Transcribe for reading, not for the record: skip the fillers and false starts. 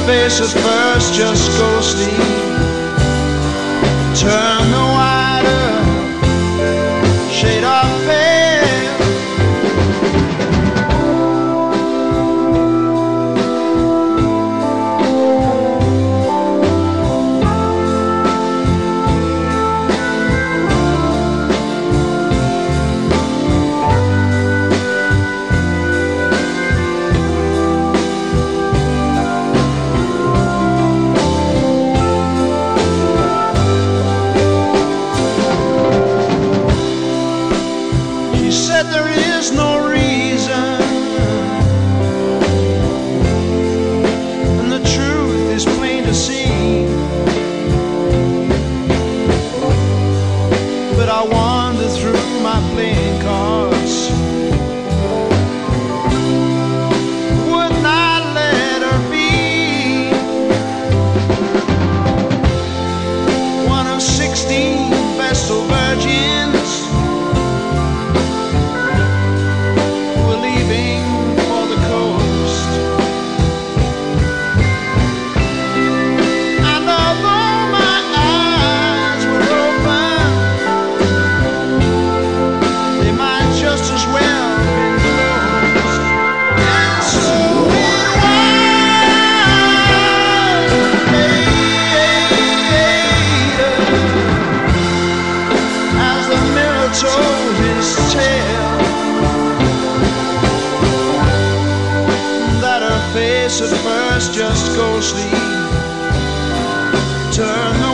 face at first just ghostly, turn the wider shade of pale. There is no reason, and the truth is plain to see. But I wander through my playing cards, would not let her be one of 16 vestal virgins. Told his tale that her face at first just ghostly, turn